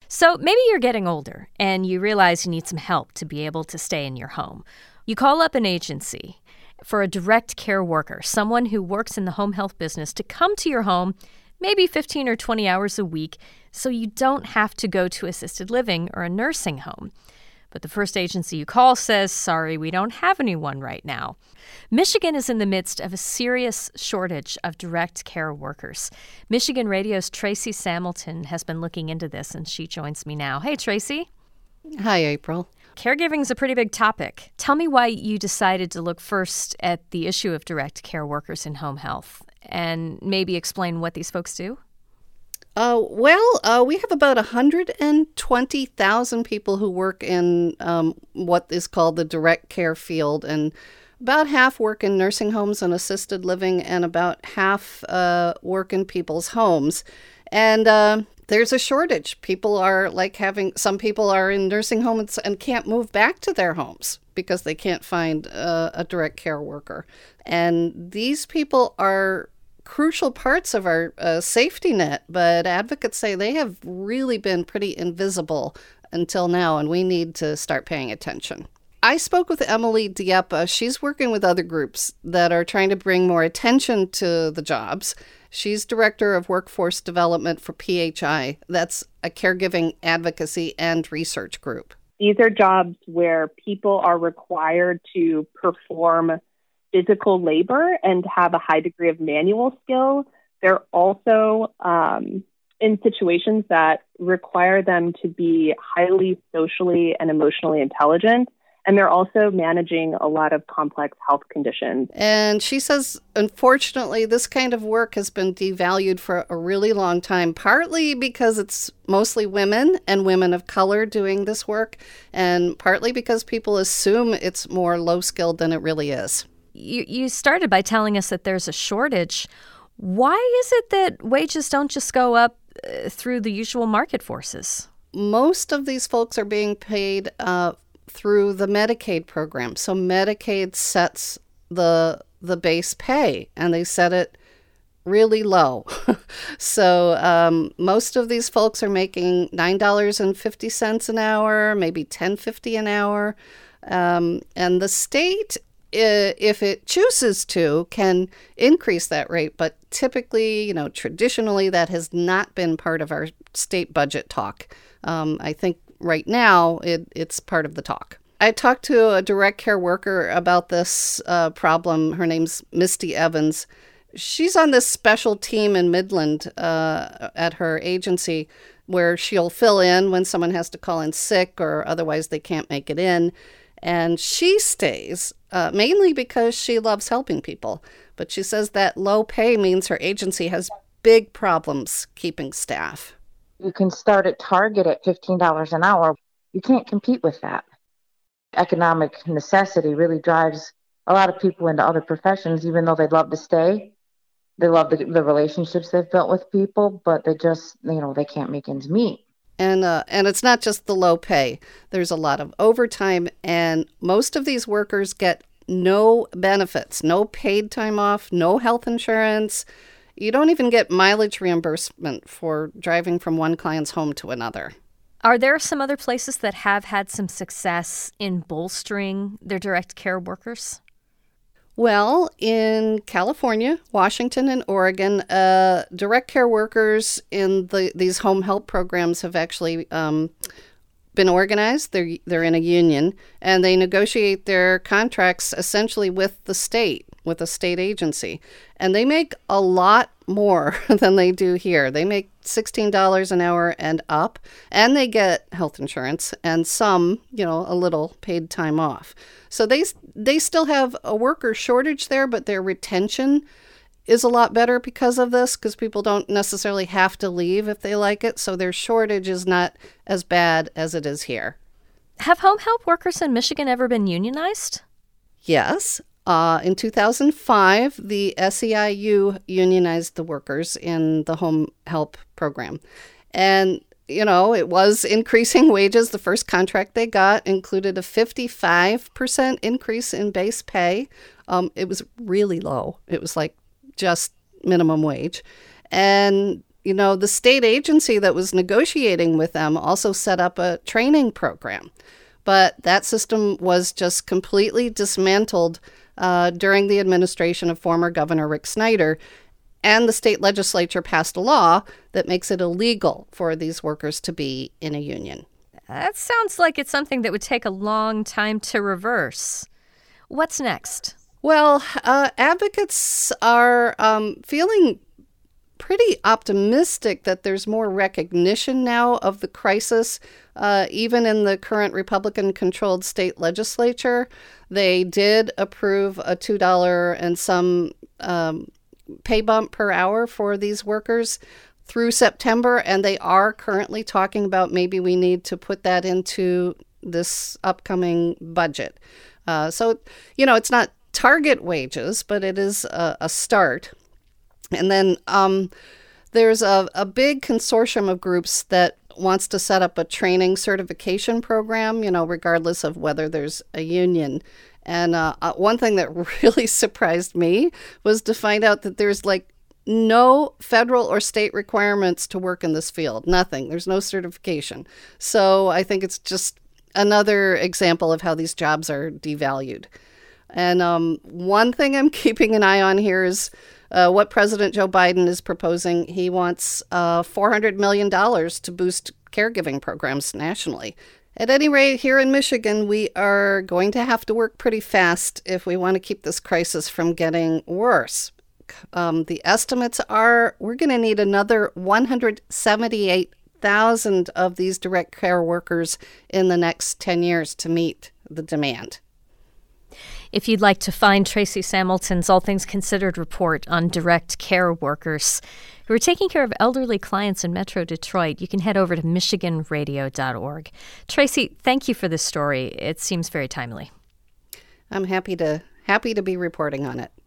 So maybe you're getting older and you realize you need some help to be able to stay in your home. You call up an agency for a direct care worker, someone who works in the home health business, to come to your home maybe 15 or 20 hours a week so you don't have to go to assisted living or a nursing home. But the first agency you call says, sorry, we don't have anyone right now. Michigan is in the midst of a serious shortage of direct care workers. Michigan Radio's Tracy Samilton has been looking into this, and she joins me now. Hey, Tracy. Hi, April. Caregiving is a pretty big topic. Tell me why you decided to look first at the issue of direct care workers in home health, and maybe explain what these folks do. We have about 120,000 people who work in what is called the direct care field, and about half work in nursing homes and assisted living, and about half work in people's homes. And there's a shortage. Some people are in nursing homes and can't move back to their homes because they can't find a direct care worker. And these people are crucial parts of our safety net, but advocates say they have really been pretty invisible until now, and we need to start paying attention. I spoke with Emily Dieppe. She's working with other groups that are trying to bring more attention to the jobs. She's Director of Workforce Development for PHI. That's a caregiving advocacy and research group. These are jobs where people are required to perform physical labor and have a high degree of manual skill. They're also in situations that require them to be highly socially and emotionally intelligent. And they're also managing a lot of complex health conditions. And she says, unfortunately, this kind of work has been devalued for a really long time, partly because it's mostly women and women of color doing this work, and partly because people assume it's more low-skilled than it really is. You started by telling us that there's a shortage. Why is it that wages don't just go up through the usual market forces? Most of these folks are being paid through the Medicaid program. So Medicaid sets the base pay, and they set it really low. So most of these folks are making $9.50 an hour, maybe $10.50 an hour. And the state, if it chooses to, can increase that rate. But typically, traditionally, that has not been part of our state budget talk. I think right now it's part of the talk. I talked to a direct care worker about this problem. Her name's Misty Evans. She's on this special team in Midland at her agency where she'll fill in when someone has to call in sick or otherwise they can't make it in. And she stays mainly because she loves helping people. But she says that low pay means her agency has big problems keeping staff. You can start at Target at $15 an hour. You can't compete with that. Economic necessity really drives a lot of people into other professions, even though they'd love to stay. They love the relationships they've built with people, but they just, they can't make ends meet. And it's not just the low pay. There's a lot of overtime, and most of these workers get no benefits, no paid time off, no health insurance. You don't even get mileage reimbursement for driving from one client's home to another. Are there some other places that have had some success in bolstering their direct care workers? Well, in California, Washington, and Oregon, direct care workers in these home health programs have actually been organized. They're in a union, and they negotiate their contracts essentially with the state, with a state agency. And they make a lot more than they do here. They make $16 an hour and up, and they get health insurance and some, a little paid time off. So they still have a worker shortage there, but their retention is a lot better because of this, because people don't necessarily have to leave if they like it. So their shortage is not as bad as it is here. Have home health workers in Michigan ever been unionized? Yes. In 2005, the SEIU unionized the workers in the home help program. And, it was increasing wages. The first contract they got included a 55% increase in base pay. It was really low. It was like just minimum wage. And the state agency that was negotiating with them also set up a training program. But that system was just completely dismantled during the administration of former Governor Rick Snyder. And the state legislature passed a law that makes it illegal for these workers to be in a union. That sounds like it's something that would take a long time to reverse. What's next? Well, advocates are feeling pretty optimistic that there's more recognition now of the crisis, even in the current Republican-controlled state legislature. They did approve a $2 and some pay bump per hour for these workers through September, and they are currently talking about maybe we need to put that into this upcoming budget. So, it's not target wages, but it is a start. And then there's a big consortium of groups that wants to set up a training certification program, regardless of whether there's a union. And one thing that really surprised me was to find out that there's no federal or state requirements to work in this field. Nothing. There's no certification. So I think it's just another example of how these jobs are devalued. And one thing I'm keeping an eye on here is what President Joe Biden is proposing. He wants $400 million to boost caregiving programs nationally. At any rate, here in Michigan, we are going to have to work pretty fast if we want to keep this crisis from getting worse. The estimates are we're going to need another 178,000 of these direct care workers in the next 10 years to meet the demand. If you'd like to find Tracy Samilton's All Things Considered report on direct care workers who are taking care of elderly clients in Metro Detroit, you can head over to michiganradio.org. Tracy, thank you for this story. It seems very timely. I'm happy to be reporting on it.